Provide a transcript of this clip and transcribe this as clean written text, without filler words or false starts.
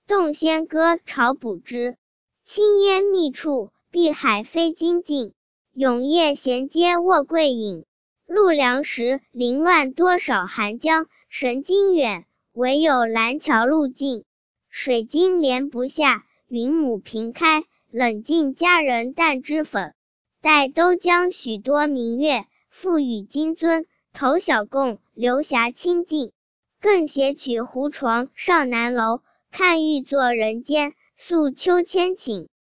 洞仙歌朝补之。清烟密处，碧海飞金镜。永夜衔接卧桂影。陆凉时，凌乱多少寒江。神经远，唯有蓝桥路近。水晶帘不下，云母屏开。冷静佳人淡脂粉。待都江许多明月，复与金樽。投小贡，流霞清净。更携取胡床上南楼。看欲作人间，诉秋千寝。